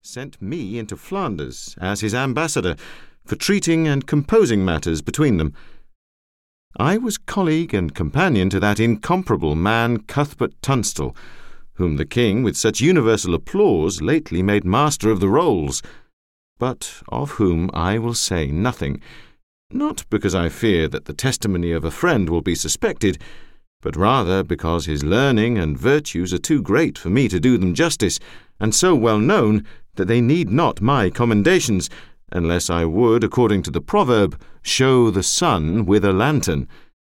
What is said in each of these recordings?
sent me into Flanders as his ambassador for treating and composing matters between them. I was colleague and companion to that incomparable man Cuthbert Tunstall, whom the king, with such universal applause, lately made master of the rolls, but of whom I will say nothing, not because I fear that the testimony of a friend will be suspected, but rather because his learning and virtues are too great for me to do them justice, and so well known that they need not my commendations, unless I would, according to the proverb, show the sun with a lantern.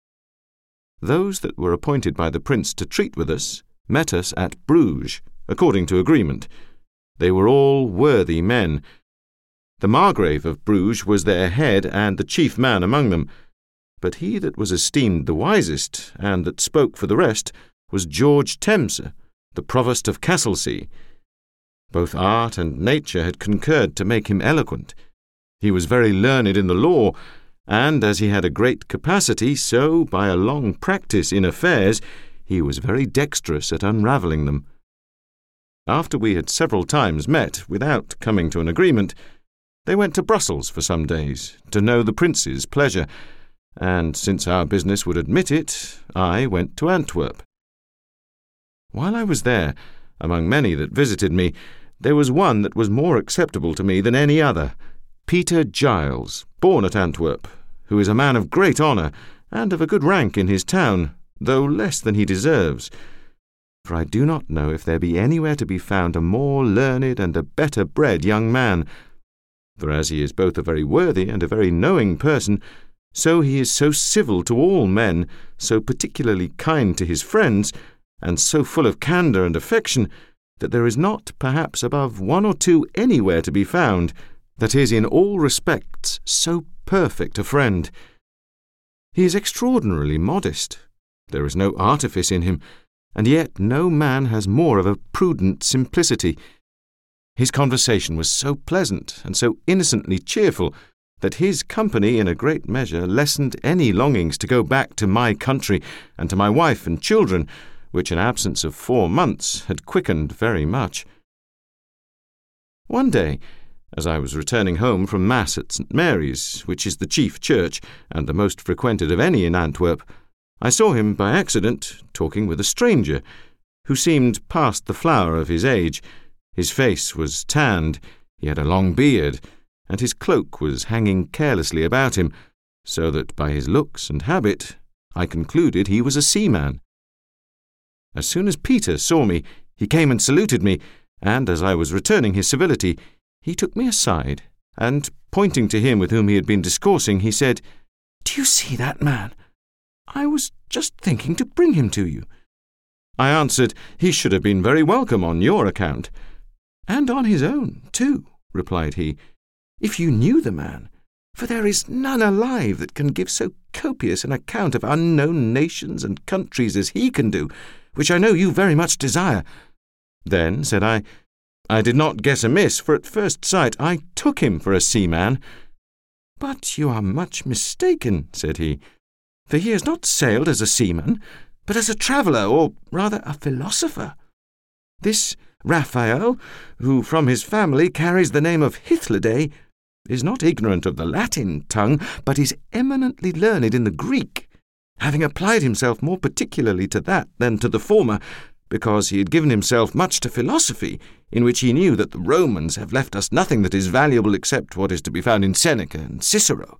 Those that were appointed by the prince to treat with us met us at Bruges, according to agreement. They were all worthy men. The Margrave of Bruges was their head and the chief man among them, but he that was esteemed the wisest, and that spoke for the rest, was George Temse, the provost of Castlesea. Both art and nature had concurred to make him eloquent. He was very learned in the law, and as he had a great capacity, so, by a long practice in affairs, he was very dexterous at unravelling them. After we had several times met without coming to an agreement, they went to Brussels for some days to know the prince's pleasure, and since our business would admit it, I went to Antwerp. While I was there, among many that visited me, there was one that was more acceptable to me than any other, Peter Giles, born at Antwerp, who is a man of great honour and of a good rank in his town, though less than he deserves. For I do not know if there be anywhere to be found a more learned and a better bred young man. For as he is both a very worthy and a very knowing person, so he is so civil to all men, so particularly kind to his friends, and so full of candour and affection, that there is not, perhaps, above one or two anywhere to be found, that is in all respects so perfect a friend. He is extraordinarily modest. There is no artifice in him, and yet no man has more of a prudent simplicity. His conversation was so pleasant and so innocently cheerful that his company in a great measure lessened any longings to go back to my country and to my wife and children, which an absence of 4 months had quickened very much. One day, as I was returning home from Mass at St. Mary's, which is the chief church and the most frequented of any in Antwerp, I saw him by accident talking with a stranger, who seemed past the flower of his age. His face was tanned, he had a long beard, and his cloak was hanging carelessly about him, so that by his looks and habit I concluded he was a seaman. As soon as Peter saw me, he came and saluted me, and as I was returning his civility, he took me aside, and, pointing to him with whom he had been discoursing, he said, "Do you see that man? I was just thinking to bring him to you." I answered, he should have been very welcome on your account. "And on his own, too," replied he, "if you knew the man, for there is none alive that can give so copious an account of unknown nations and countries as he can do, which I know you very much desire." "Then," said I did not guess amiss, for at first sight I took him for a seaman." "But you are much mistaken," said he, "for he has not sailed as a seaman, but as a traveller, or rather a philosopher. This Raphael, who from his family carries the name of Hythloday, is not ignorant of the Latin tongue, but is eminently learned in the Greek, having applied himself more particularly to that than to the former, because he had given himself much to philosophy, in which he knew that the Romans have left us nothing that is valuable except what is to be found in Seneca and Cicero.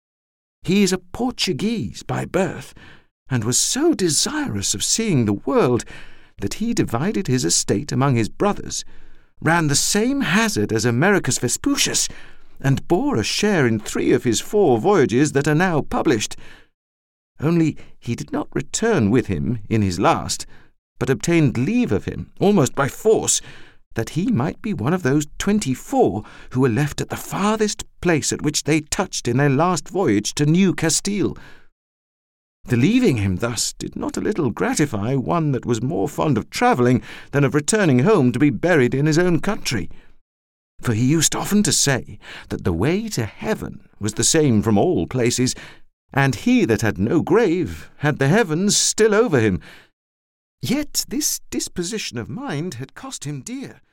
He is a Portuguese by birth, and was so desirous of seeing the world that he divided his estate among his brothers, ran the same hazard as Americus Vespucius, and bore a share in 3 of his 4 voyages that are now published. Only he did not return with him in his last, but obtained leave of him, almost by force, that he might be one of those 24 who were left at the farthest place at which they touched in their last voyage to New Castile. The leaving him thus did not a little gratify one that was more fond of travelling than of returning home to be buried in his own country. For he used often to say that the way to heaven was the same from all places, and he that had no grave had the heavens still over him. Yet this disposition of mind had cost him dear,